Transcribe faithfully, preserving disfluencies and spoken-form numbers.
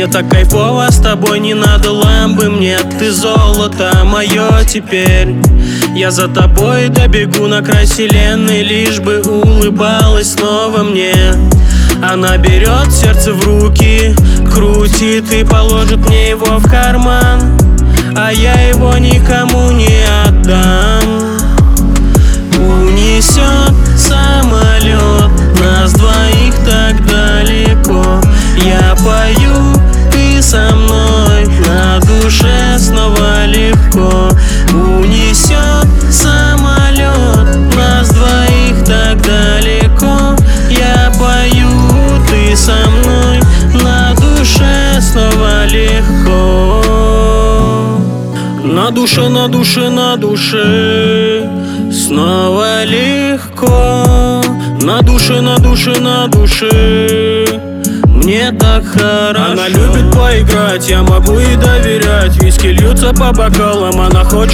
Мне так кайфово с тобой, не надо ламбы мне. Ты золото мое теперь. Я за тобой добегу на край вселенной, лишь бы улыбалась снова мне. Она берет сердце в руки, крутит и положит мне его в карман, а я его никому не отдам. Унесет самолет нас двоих так далеко. Я пою, ты со мной, на душе снова легко. Унесет самолет нас двоих так далеко. Я пою, ты со мной, на душе снова легко. На душе, на душе, на душе снова легко. На душе, на душе, на душе мне так хорошо. Она любит поиграть, я могу ей доверять. Виски льются по бокалам, она хочет